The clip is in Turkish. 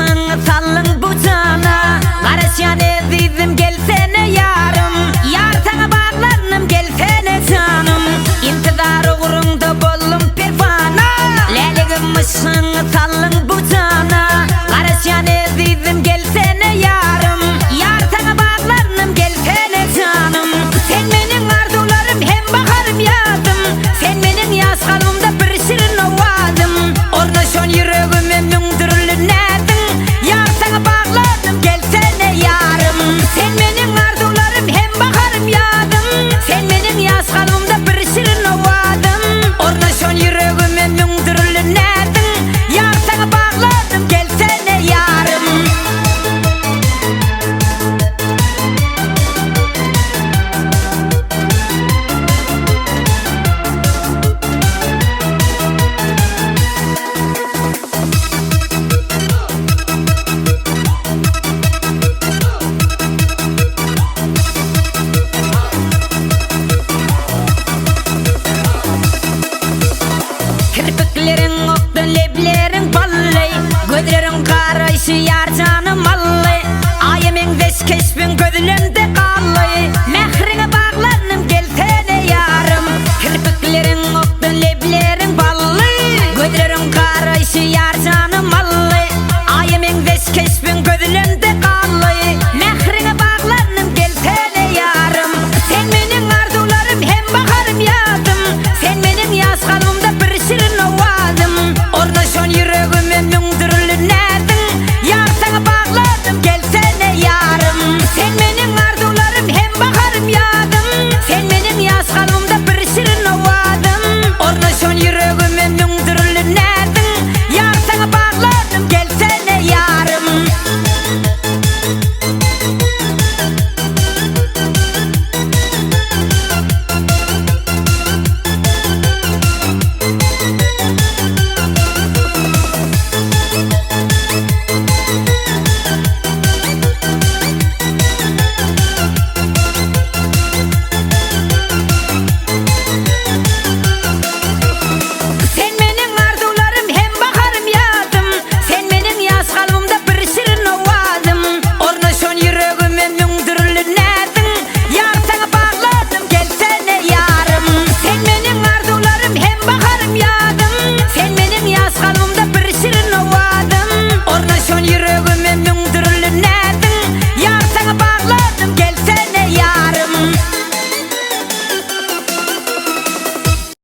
mısın sallın bu cana? Karışan ezizim gelsene yarım. Yar sana bağlanım gelsene canım. İntizar uğrunda bollum pervana. Leligim mısın sallın bu cana? Karışan ezizim gelsene yarım. Yar sana bağlanım gelsene canım. Sen benim arzularım hem bakarım yazım. Sen benim yaz kalbimde bir şirin ovadım. Orna şon yüreğime mündürlü nedin. Yar sana bağladım gelsene yarım. Sen benim arzularım hem bakarım yazım. Sen benim yaz kalbimde bir şirin ovadım. Orna şon yüreğime mündürlü nedin. Yar sana bağladım gelsene yarım. Kirpiklerin oktu, leblerin ballay. Gözlerin karayışı yar canım allay. Ayımın beş keşfin gözlerinde kallay. Mehrine bağlanım gelsene yarım. Kirpiklerin oktu, leblerin ballay. Gözlerin karayışı yar canım allay. Ayımın beş keşfin gözlerinde